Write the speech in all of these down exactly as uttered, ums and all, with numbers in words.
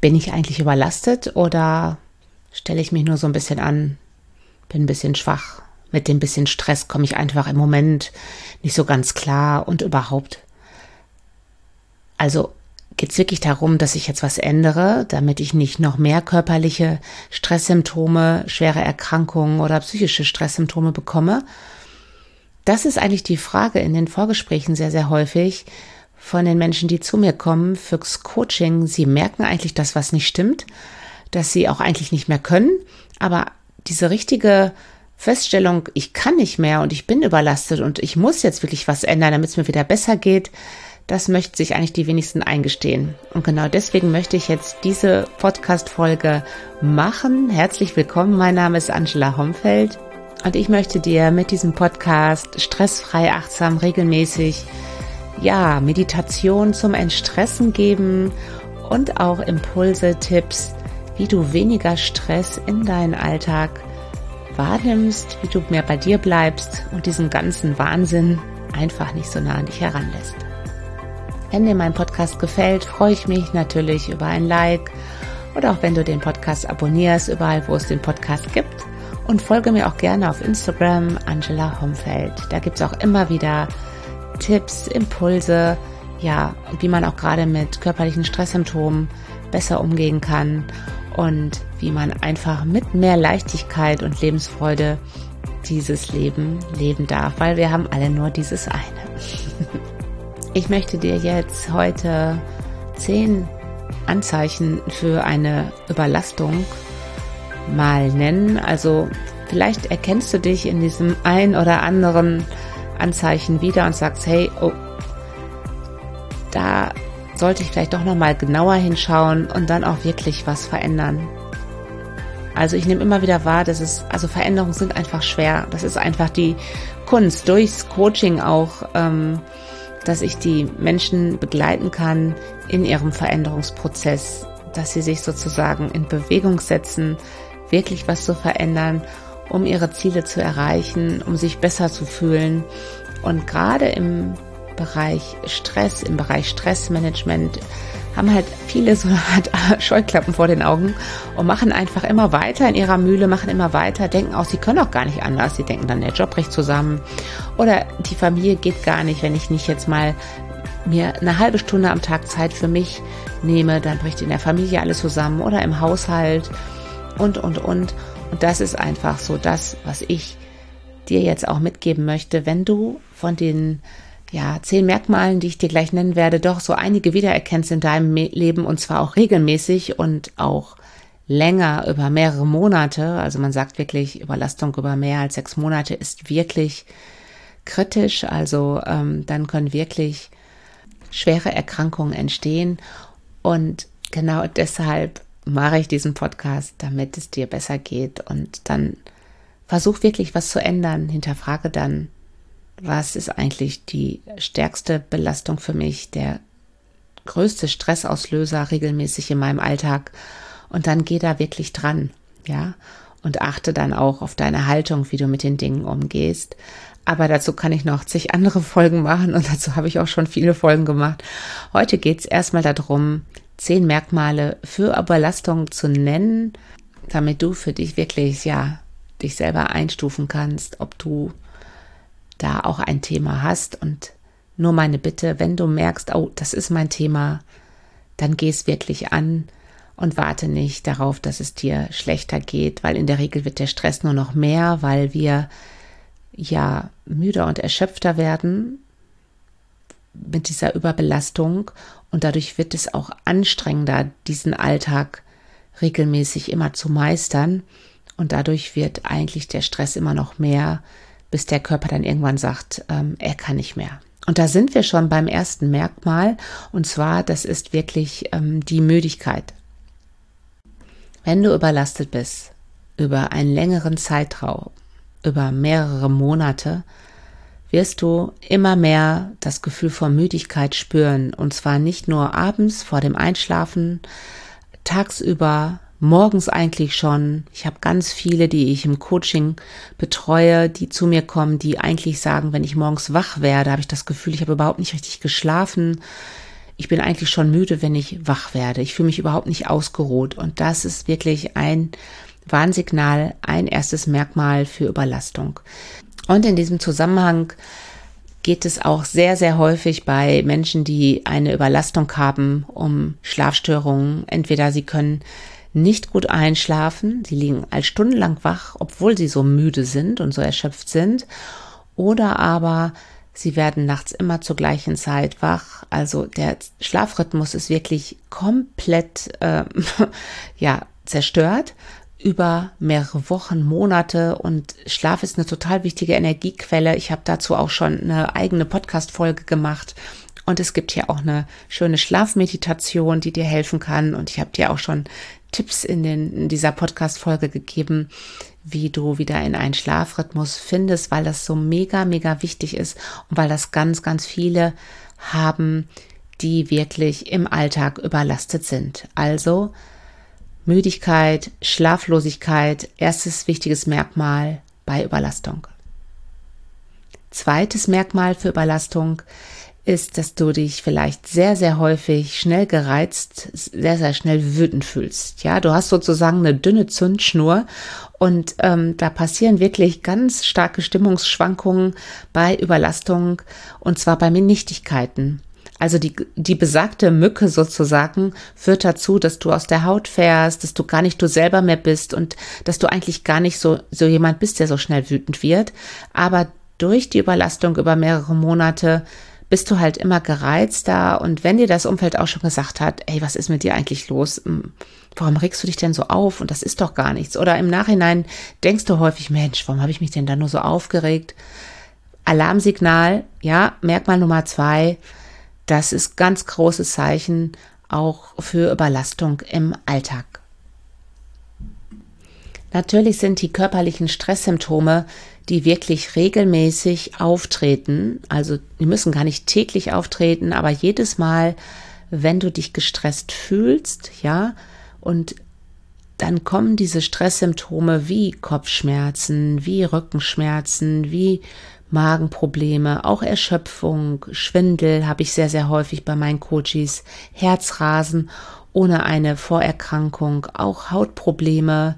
bin ich eigentlich überlastet oder stelle ich mich nur so ein bisschen an, bin ein bisschen schwach. Mit dem bisschen Stress komme ich einfach im Moment nicht so ganz klar und überhaupt. Also geht es wirklich darum, dass ich jetzt was ändere, damit ich nicht noch mehr körperliche Stresssymptome, schwere Erkrankungen oder psychische Stresssymptome bekomme? Das ist eigentlich die Frage in den Vorgesprächen sehr, sehr häufig von den Menschen, die zu mir kommen fürs Coaching. Sie merken eigentlich, dass was nicht stimmt, dass sie auch eigentlich nicht mehr können, aber diese richtige Feststellung, ich kann nicht mehr und ich bin überlastet und ich muss jetzt wirklich was ändern, damit es mir wieder besser geht, das möchten sich eigentlich die wenigsten eingestehen. Und genau deswegen möchte ich jetzt diese Podcast-Folge machen. Herzlich willkommen, mein Name ist Angela Homfeld und ich möchte dir mit diesem Podcast stressfrei, achtsam, regelmäßig, ja, Meditation zum Entstressen geben und auch Impulse, Tipps, wie du weniger Stress in deinen Alltag wahrnimmst, wie du mehr bei dir bleibst und diesen ganzen Wahnsinn einfach nicht so nah an dich heranlässt. Wenn dir mein Podcast gefällt, freue ich mich natürlich über ein Like oder auch wenn du den Podcast abonnierst, überall wo es den Podcast gibt, und folge mir auch gerne auf Instagram, Angela Homfeld. Da gibt es auch immer wieder Tipps, Impulse, ja, wie man auch gerade mit körperlichen Stresssymptomen besser umgehen kann und wie man einfach mit mehr Leichtigkeit und Lebensfreude dieses Leben leben darf, weil wir haben alle nur dieses eine. Ich möchte dir jetzt heute zehn Anzeichen für eine Überlastung mal nennen. Also vielleicht erkennst du dich in diesem ein oder anderen Anzeichen wieder und sagst, hey, oh, da sollte ich vielleicht doch nochmal genauer hinschauen und dann auch wirklich was verändern. Also ich nehme immer wieder wahr, dass es, also Veränderungen sind einfach schwer. Das ist einfach die Kunst, durchs Coaching auch, ähm, dass ich die Menschen begleiten kann in ihrem Veränderungsprozess, dass sie sich sozusagen in Bewegung setzen, wirklich was zu verändern, um ihre Ziele zu erreichen, um sich besser zu fühlen. Und gerade im Bereich Stress, im Bereich Stressmanagement haben halt viele so eine Art Scheuklappen vor den Augen und machen einfach immer weiter in ihrer Mühle, machen immer weiter, denken auch, sie können auch gar nicht anders. Sie denken dann, der Job bricht zusammen oder die Familie geht gar nicht, wenn ich nicht jetzt mal mir eine halbe Stunde am Tag Zeit für mich nehme, dann bricht in der Familie alles zusammen oder im Haushalt und, und, und. Und das ist einfach so das, was ich dir jetzt auch mitgeben möchte, wenn du von den ja, zehn Merkmalen, die ich dir gleich nennen werde, doch so einige wiedererkennst in deinem Leben und zwar auch regelmäßig und auch länger über mehrere Monate. Also man sagt wirklich, Überlastung über mehr als sechs Monate ist wirklich kritisch. Also ähm, dann können wirklich schwere Erkrankungen entstehen und genau deshalb mache ich diesen Podcast, damit es dir besser geht und dann versuch wirklich was zu ändern, hinterfrage dann, was ist eigentlich die stärkste Belastung für mich, der größte Stressauslöser regelmäßig in meinem Alltag und dann geh da wirklich dran, ja, und achte dann auch auf deine Haltung, wie du mit den Dingen umgehst. Aber dazu kann ich noch zig andere Folgen machen und dazu habe ich auch schon viele Folgen gemacht. Heute geht es erstmal darum, zehn Merkmale für Überlastung zu nennen, damit du für dich wirklich, ja, dich selber einstufen kannst, ob du da auch ein Thema hast. Und nur meine Bitte, wenn du merkst, oh, das ist mein Thema, dann geh es wirklich an und warte nicht darauf, dass es dir schlechter geht, weil in der Regel wird der Stress nur noch mehr, weil wir ja müder und erschöpfter werden mit dieser Überbelastung und dadurch wird es auch anstrengender, diesen Alltag regelmäßig immer zu meistern und dadurch wird eigentlich der Stress immer noch mehr, bis der Körper dann irgendwann sagt, ähm, er kann nicht mehr. Und da sind wir schon beim ersten Merkmal und zwar, das ist wirklich ähm, die Müdigkeit. Wenn du überlastet bist, über einen längeren Zeitraum, über mehrere Monate, wirst du immer mehr das Gefühl von Müdigkeit spüren und zwar nicht nur abends vor dem Einschlafen, tagsüber, morgens eigentlich schon. Ich habe ganz viele, die ich im Coaching betreue, die zu mir kommen, die eigentlich sagen, wenn ich morgens wach werde, habe ich das Gefühl, ich habe überhaupt nicht richtig geschlafen. ich bin eigentlich schon müde, wenn ich wach werde. Ich fühle mich überhaupt nicht ausgeruht. Und das ist wirklich ein Warnsignal, ein erstes Merkmal für Überlastung. Und in diesem Zusammenhang geht es auch sehr, sehr häufig bei Menschen, die eine Überlastung haben, um Schlafstörungen. Entweder sie können nicht gut einschlafen, sie liegen als stundenlang wach, obwohl sie so müde sind und so erschöpft sind, oder aber sie werden nachts immer zur gleichen Zeit wach. Also der Schlafrhythmus ist wirklich komplett äh, ja, zerstört über mehrere Wochen, Monate, und Schlaf ist eine total wichtige Energiequelle. Ich habe dazu auch schon eine eigene Podcast-Folge gemacht und es gibt hier auch eine schöne Schlafmeditation, die dir helfen kann, und ich habe dir auch schon Tipps in, den, in dieser Podcast-Folge gegeben, wie du wieder in einen Schlafrhythmus findest, weil das so mega, mega wichtig ist und weil das ganz, ganz viele haben, die wirklich im Alltag überlastet sind. Also Müdigkeit, Schlaflosigkeit, erstes wichtiges Merkmal bei Überlastung. Zweites Merkmal für Überlastung ist, dass du dich vielleicht sehr, sehr häufig schnell gereizt, sehr, sehr schnell wütend fühlst. Ja, du hast sozusagen eine dünne Zündschnur und ähm, da passieren wirklich ganz starke Stimmungsschwankungen bei Überlastung, und zwar bei Nichtigkeiten. Also die, die besagte Mücke sozusagen führt dazu, dass du aus der Haut fährst, dass du gar nicht du selber mehr bist und dass du eigentlich gar nicht so, so jemand bist, der so schnell wütend wird. Aber durch die Überlastung über mehrere Monate bist du halt immer gereizter, und wenn dir das Umfeld auch schon gesagt hat, ey, was ist mit dir eigentlich los? Warum regst du dich denn so auf? Und das ist doch gar nichts. Oder im Nachhinein denkst du häufig, Mensch, warum habe ich mich denn da nur so aufgeregt? Alarmsignal, ja, Merkmal Nummer zwei, das ist ganz großes Zeichen auch für Überlastung im Alltag. Natürlich sind die körperlichen Stresssymptome, die wirklich regelmäßig auftreten, also die müssen gar nicht täglich auftreten, aber jedes Mal, wenn du dich gestresst fühlst, ja, und dann kommen diese Stresssymptome wie Kopfschmerzen, wie Rückenschmerzen, wie Magenprobleme, auch Erschöpfung, Schwindel habe ich sehr, sehr häufig bei meinen Coaches, Herzrasen ohne eine Vorerkrankung, auch Hautprobleme.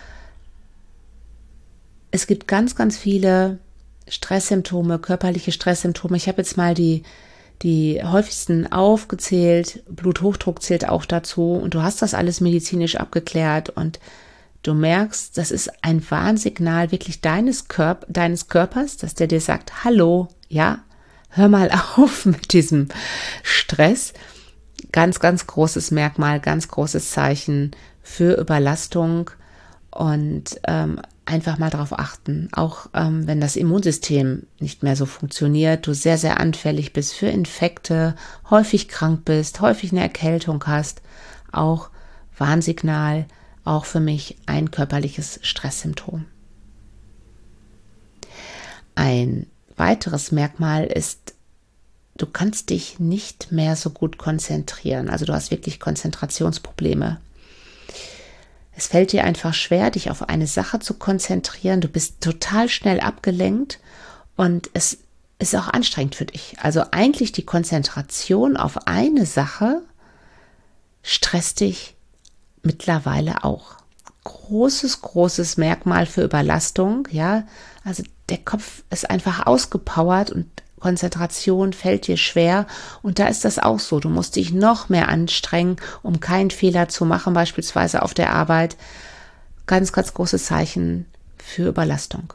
Es gibt ganz, ganz viele Stresssymptome, körperliche Stresssymptome. Ich habe jetzt mal die, die häufigsten aufgezählt. Bluthochdruck zählt auch dazu, und du hast das alles medizinisch abgeklärt, und du merkst, das ist ein Warnsignal wirklich deines, Körp- deines Körpers, dass der dir sagt, hallo, ja, hör mal auf mit diesem Stress. Ganz, ganz großes Merkmal, ganz großes Zeichen für Überlastung, und ähm, einfach mal darauf achten, auch ähm, wenn das Immunsystem nicht mehr so funktioniert, du sehr, sehr anfällig bist für Infekte, häufig krank bist, häufig eine Erkältung hast, auch Warnsignal, auch für mich ein körperliches Stresssymptom. Ein weiteres Merkmal ist, du kannst dich nicht mehr so gut konzentrieren. Also du hast wirklich Konzentrationsprobleme. Es fällt dir einfach schwer, dich auf eine Sache zu konzentrieren. Du bist total schnell abgelenkt und es ist auch anstrengend für dich. Also eigentlich die Konzentration auf eine Sache stresst dich mittlerweile auch. Großes, großes Merkmal für Überlastung, ja. Also der Kopf ist einfach ausgepowert und Konzentration fällt dir schwer, und da ist das auch so. Du musst dich noch mehr anstrengen, um keinen Fehler zu machen, beispielsweise auf der Arbeit. Ganz, ganz großes Zeichen für Überlastung.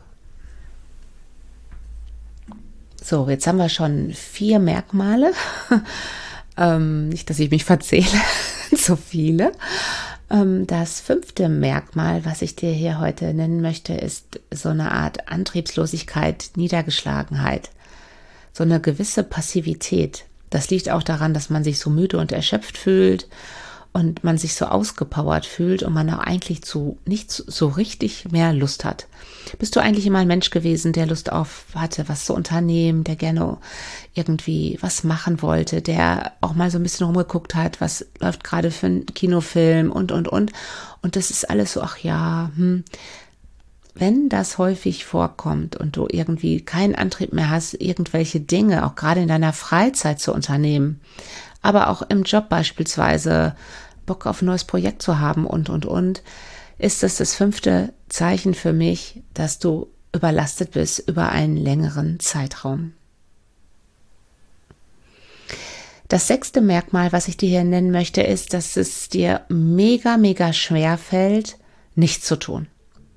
So, jetzt haben wir schon vier Merkmale. ähm, nicht, dass ich mich verzähle, so viele. Ähm, das fünfte Merkmal, was ich dir hier heute nennen möchte, ist so eine Art Antriebslosigkeit, Niedergeschlagenheit. So eine gewisse Passivität. Das liegt auch daran, dass man sich so müde und erschöpft fühlt und man sich so ausgepowert fühlt und man auch eigentlich zu nicht so richtig mehr Lust hat. Bist du eigentlich immer ein Mensch gewesen, der Lust auf hatte, was zu unternehmen, der gerne irgendwie was machen wollte, der auch mal so ein bisschen rumgeguckt hat, was läuft gerade für einen Kinofilm und, und, und. Und das ist alles so, ach ja, hm. Wenn das häufig vorkommt und du irgendwie keinen Antrieb mehr hast, irgendwelche Dinge, auch gerade in deiner Freizeit zu unternehmen, aber auch im Job beispielsweise Bock auf ein neues Projekt zu haben und, und, und, ist das das fünfte Zeichen für mich, dass du überlastet bist über einen längeren Zeitraum. Das sechste Merkmal, was ich dir hier nennen möchte, ist, dass es dir mega, mega schwer fällt, nichts zu tun.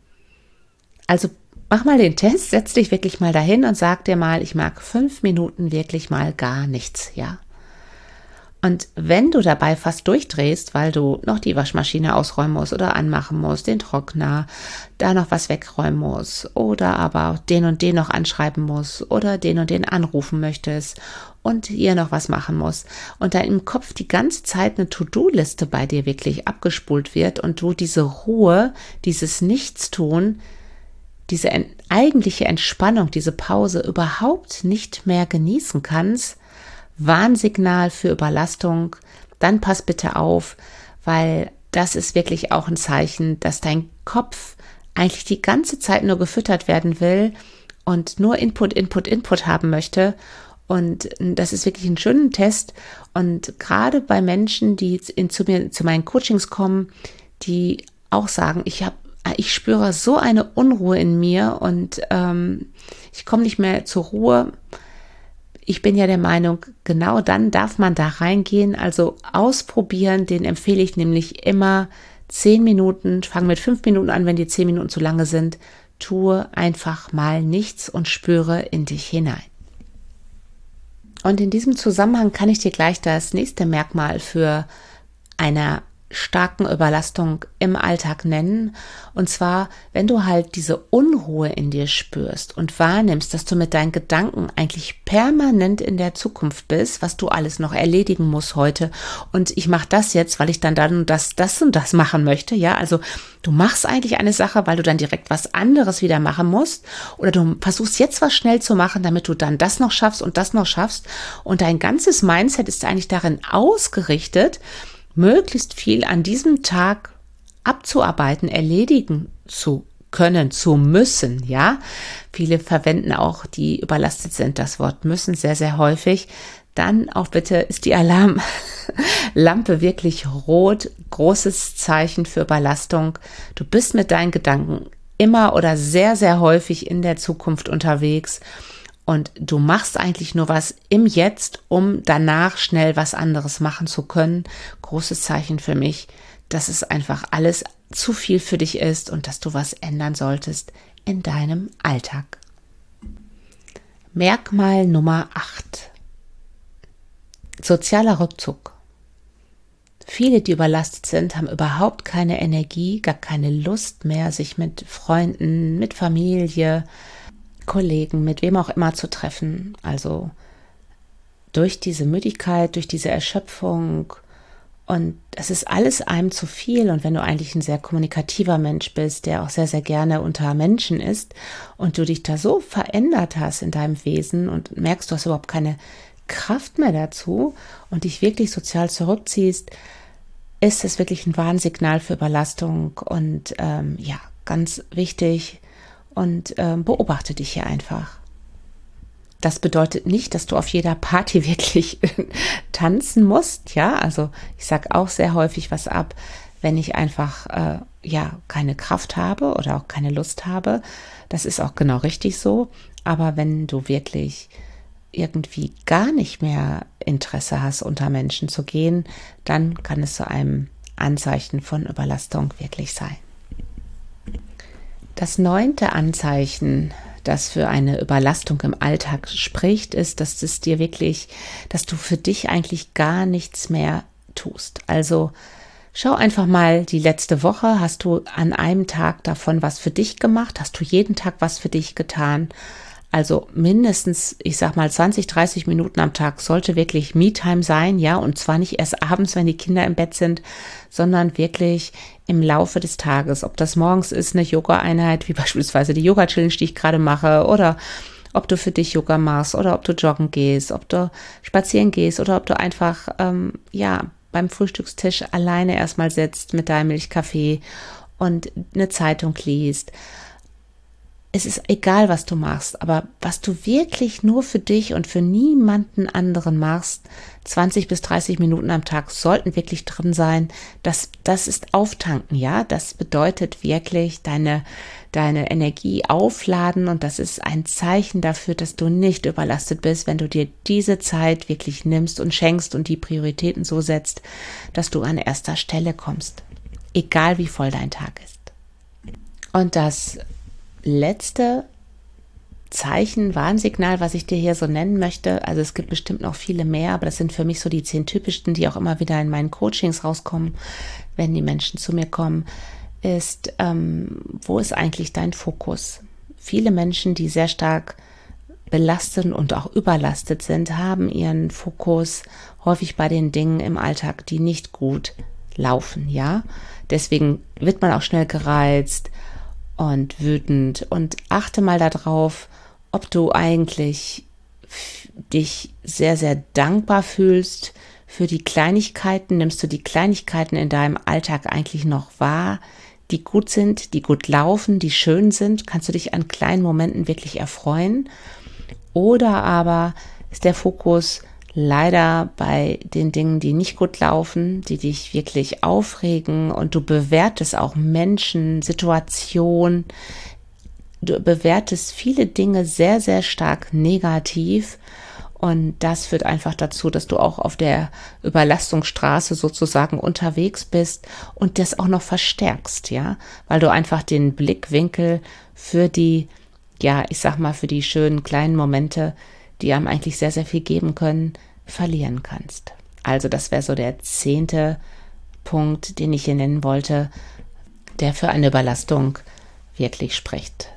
Also mach mal den Test, setz dich wirklich mal dahin und sag dir mal, ich mag fünf Minuten wirklich mal gar nichts, ja. Und wenn du dabei fast durchdrehst, weil du noch die Waschmaschine ausräumen musst oder anmachen musst, den Trockner, da noch was wegräumen musst oder aber den und den noch anschreiben musst oder den und den anrufen möchtest und hier noch was machen musst und da im Kopf die ganze Zeit eine To-Do-Liste bei dir wirklich abgespult wird und du diese Ruhe, dieses Nichtstun, diese eigentliche Entspannung, diese Pause überhaupt nicht mehr genießen kannst, Warnsignal für Überlastung, dann pass bitte auf, weil das ist wirklich auch ein Zeichen, dass dein Kopf eigentlich die ganze Zeit nur gefüttert werden will und nur Input, Input, Input haben möchte. Und das ist wirklich ein schöner Test. Und gerade bei Menschen, die in, zu mir, zu meinen Coachings kommen, die auch sagen, ich habe ich spüre so eine Unruhe in mir und ähm, ich komme nicht mehr zur Ruhe. Ich bin ja der Meinung, genau dann darf man da reingehen, also ausprobieren, den empfehle ich nämlich immer zehn Minuten, fang mit fünf Minuten an, wenn die zehn Minuten zu lange sind, tue einfach mal nichts und spüre in dich hinein. Und in diesem Zusammenhang kann ich dir gleich das nächste Merkmal für eine starken Überlastung im Alltag nennen. Und zwar, wenn du halt diese Unruhe in dir spürst und wahrnimmst, dass du mit deinen Gedanken eigentlich permanent in der Zukunft bist, was du alles noch erledigen musst heute. Und ich mache das jetzt, weil ich dann dann das, das und das machen möchte. Ja, also du machst eigentlich eine Sache, weil du dann direkt was anderes wieder machen musst. Oder du versuchst jetzt was schnell zu machen, damit du dann das noch schaffst und das noch schaffst. Und dein ganzes Mindset ist eigentlich darin ausgerichtet, möglichst viel an diesem Tag abzuarbeiten, erledigen zu können, zu müssen, ja. Viele verwenden auch, die überlastet sind, das Wort müssen sehr, sehr häufig. Dann auch bitte ist die Alarmlampe wirklich rot, großes Zeichen für Überlastung. Du bist mit deinen Gedanken immer oder sehr, sehr häufig in der Zukunft unterwegs. Und du machst eigentlich nur was im Jetzt, um danach schnell was anderes machen zu können. Großes Zeichen für mich, dass es einfach alles zu viel für dich ist und dass du was ändern solltest in deinem Alltag. Merkmal Nummer acht. Sozialer Rückzug. Viele, die überlastet sind, haben überhaupt keine Energie, gar keine Lust mehr, sich mit Freunden, mit Familie, Kollegen, mit wem auch immer zu treffen. Also durch diese Müdigkeit, durch diese Erschöpfung und es ist alles einem zu viel. Und wenn du eigentlich ein sehr kommunikativer Mensch bist, der auch sehr, sehr gerne unter Menschen ist und du dich da so verändert hast in deinem Wesen und merkst, du hast überhaupt keine Kraft mehr dazu und dich wirklich sozial zurückziehst, ist es wirklich ein Warnsignal für Überlastung und ähm, ja, ganz wichtig, und äh, beobachte dich hier einfach. Das bedeutet nicht, dass du auf jeder Party wirklich tanzen musst, ja, also ich sage auch sehr häufig was ab, wenn ich einfach äh, ja keine Kraft habe oder auch keine Lust habe, das ist auch genau richtig so, aber wenn du wirklich irgendwie gar nicht mehr Interesse hast, unter Menschen zu gehen, dann kann es zu einem Anzeichen von Überlastung wirklich sein. Das neunte Anzeichen, das für eine Überlastung im Alltag spricht, ist, dass es dir wirklich, dass du für dich eigentlich gar nichts mehr tust. Also schau einfach mal die letzte Woche, hast du an einem Tag davon was für dich gemacht? Hast du jeden Tag was für dich getan? Also mindestens, ich sag mal, zwanzig, dreißig Minuten am Tag sollte wirklich Me-Time sein, ja, und zwar nicht erst abends, wenn die Kinder im Bett sind, sondern wirklich im Laufe des Tages. Ob das morgens ist, eine Yoga-Einheit, wie beispielsweise die Yoga-Challenge, die ich gerade mache, oder ob du für dich Yoga machst, oder ob du joggen gehst, ob du spazieren gehst, oder ob du einfach, ähm, ja, beim Frühstückstisch alleine erstmal sitzt mit deinem Milchkaffee und eine Zeitung liest. es ist egal, was du machst, aber was du wirklich nur für dich und für niemanden anderen machst, zwanzig bis dreißig Minuten am Tag sollten wirklich drin sein. Das, das ist Auftanken, ja. Das bedeutet wirklich deine, deine Energie aufladen und das ist ein Zeichen dafür, dass du nicht überlastet bist, wenn du dir diese Zeit wirklich nimmst und schenkst und die Prioritäten so setzt, dass du an erster Stelle kommst. Egal wie voll dein Tag ist. Und das letzte Zeichen, Warnsignal, was ich dir hier so nennen möchte, also es gibt bestimmt noch viele mehr, aber das sind für mich so die zehn typischsten, die auch immer wieder in meinen Coachings rauskommen, wenn die Menschen zu mir kommen, ist, ähm, wo ist eigentlich dein Fokus? Viele Menschen, die sehr stark belastet und auch überlastet sind, haben ihren Fokus häufig bei den Dingen im Alltag, die nicht gut laufen, ja. Deswegen wird man auch schnell gereizt und wütend und achte mal darauf, ob du eigentlich dich sehr, sehr dankbar fühlst für die Kleinigkeiten. Nimmst du die Kleinigkeiten in deinem Alltag eigentlich noch wahr, die gut sind, die gut laufen, die schön sind? Kannst du dich an kleinen Momenten wirklich erfreuen? Oder aber ist der Fokus leider bei den Dingen, die nicht gut laufen, die dich wirklich aufregen und du bewertest auch Menschen, Situationen, du bewertest viele Dinge sehr, sehr stark negativ und das führt einfach dazu, dass du auch auf der Überlastungsstraße sozusagen unterwegs bist und das auch noch verstärkst, ja, weil du einfach den Blickwinkel für die, ja, ich sag mal, für die schönen kleinen Momente, die einem eigentlich sehr, sehr viel geben können, verlieren kannst. Also das wäre so der zehnte Punkt, den ich hier nennen wollte, der für eine Überlastung wirklich spricht.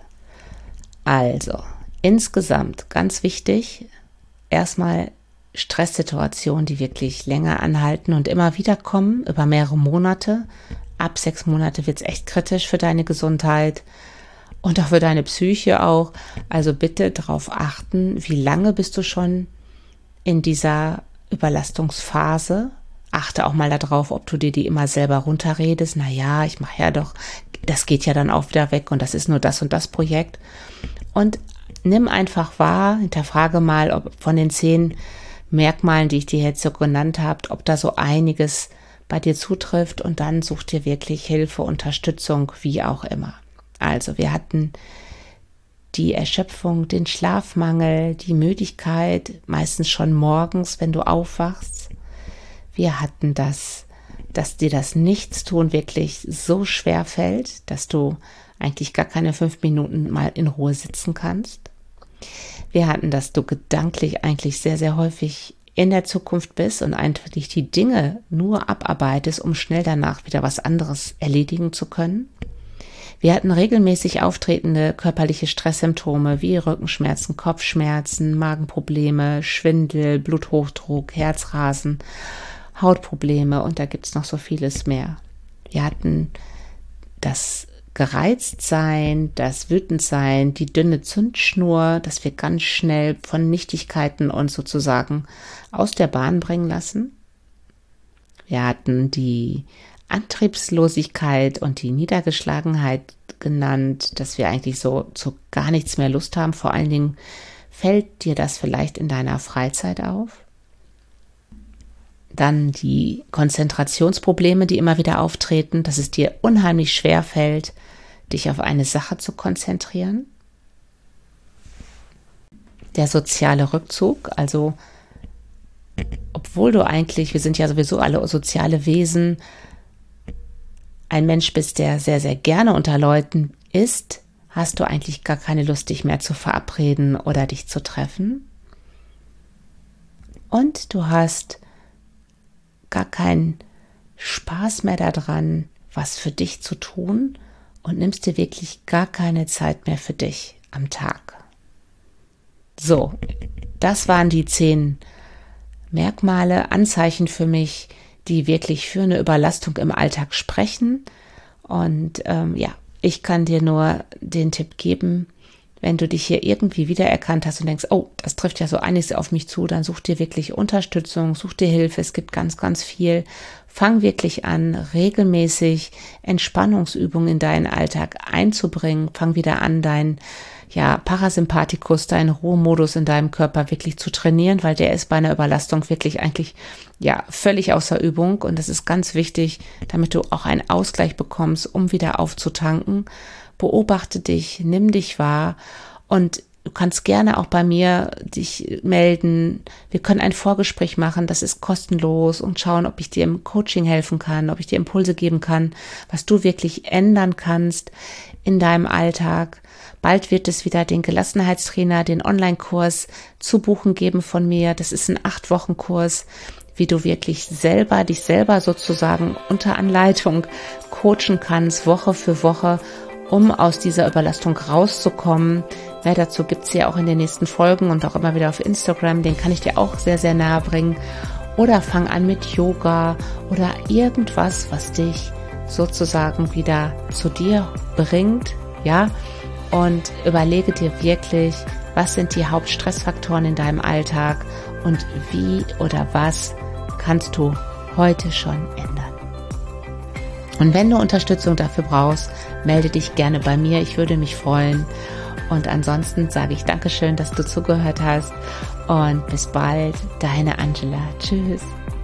Also, insgesamt ganz wichtig, erstmal Stresssituationen, die wirklich länger anhalten und immer wieder kommen, über mehrere Monate. Ab sechs Monate wird es echt kritisch für deine Gesundheit. Und auch für deine Psyche auch. Also bitte darauf achten, wie lange bist du schon in dieser Überlastungsphase. Achte auch mal darauf, ob du dir die immer selber runterredest. Naja, ich mache ja doch, das geht ja dann auch wieder weg und das ist nur das und das Projekt. Und nimm einfach wahr, hinterfrage mal, ob von den zehn Merkmalen, die ich dir jetzt so genannt habe, ob da so einiges bei dir zutrifft und dann such dir wirklich Hilfe, Unterstützung, wie auch immer. Also wir hatten die Erschöpfung, den Schlafmangel, die Müdigkeit, meistens schon morgens, wenn du aufwachst. Wir hatten das, dass dir das Nichtstun wirklich so schwer fällt, dass du eigentlich gar keine fünf Minuten mal in Ruhe sitzen kannst. Wir hatten, dass du gedanklich eigentlich sehr, sehr häufig in der Zukunft bist und eigentlich die Dinge nur abarbeitest, um schnell danach wieder was anderes erledigen zu können. Wir hatten regelmäßig auftretende körperliche Stresssymptome wie Rückenschmerzen, Kopfschmerzen, Magenprobleme, Schwindel, Bluthochdruck, Herzrasen, Hautprobleme und da gibt's noch so vieles mehr. Wir hatten das Gereiztsein, das Wütendsein, die dünne Zündschnur, dass wir ganz schnell von Nichtigkeiten uns sozusagen aus der Bahn bringen lassen. Wir hatten die Antriebslosigkeit und die Niedergeschlagenheit genannt, dass wir eigentlich so zu gar nichts mehr Lust haben. Vor allen Dingen fällt dir das vielleicht in deiner Freizeit auf. Dann die Konzentrationsprobleme, die immer wieder auftreten, dass es dir unheimlich schwer fällt, dich auf eine Sache zu konzentrieren. Der soziale Rückzug, also obwohl du eigentlich, wir sind ja sowieso alle soziale Wesen, ein Mensch bist, der sehr, sehr gerne unter Leuten ist, hast du eigentlich gar keine Lust, dich mehr zu verabreden oder dich zu treffen. Und du hast gar keinen Spaß mehr daran, was für dich zu tun und nimmst dir wirklich gar keine Zeit mehr für dich am Tag. So, das waren die zehn Merkmale, Anzeichen für mich, die wirklich für eine Überlastung im Alltag sprechen. Und ähm, ja, ich kann dir nur den Tipp geben, wenn du dich hier irgendwie wiedererkannt hast und denkst, oh, das trifft ja so einiges auf mich zu, dann such dir wirklich Unterstützung, such dir Hilfe. Es gibt ganz, ganz viel fang wirklich an, regelmäßig Entspannungsübungen in deinen Alltag einzubringen. Fang wieder an, dein ja, Parasympathikus, deinen Ruhemodus in deinem Körper wirklich zu trainieren, weil der ist bei einer Überlastung wirklich eigentlich ja völlig außer Übung und das ist ganz wichtig, damit du auch einen Ausgleich bekommst, um wieder aufzutanken. Beobachte dich, nimm dich wahr und du kannst gerne auch bei mir dich melden. Wir können ein Vorgespräch machen, das ist kostenlos und schauen, ob ich dir im Coaching helfen kann, ob ich dir Impulse geben kann, was du wirklich ändern kannst in deinem Alltag. Bald wird es wieder den Gelassenheitstrainer, den Online-Kurs zu buchen geben von mir. Das ist ein acht Wochen Kurs, wie du wirklich selber, dich selber sozusagen unter Anleitung coachen kannst, Woche für Woche, um aus dieser Überlastung rauszukommen. Mehr dazu gibt's ja auch in den nächsten Folgen und auch immer wieder auf Instagram. Den kann ich dir auch sehr, sehr nahe bringen. Oder fang an mit Yoga oder irgendwas, was dich sozusagen wieder zu dir bringt, ja, und überlege dir wirklich, was sind die Hauptstressfaktoren in deinem Alltag und wie oder was kannst du heute schon ändern. Und wenn du Unterstützung dafür brauchst, melde dich gerne bei mir, ich würde mich freuen. Und ansonsten sage ich Dankeschön, dass du zugehört hast und bis bald, deine Angela. Tschüss.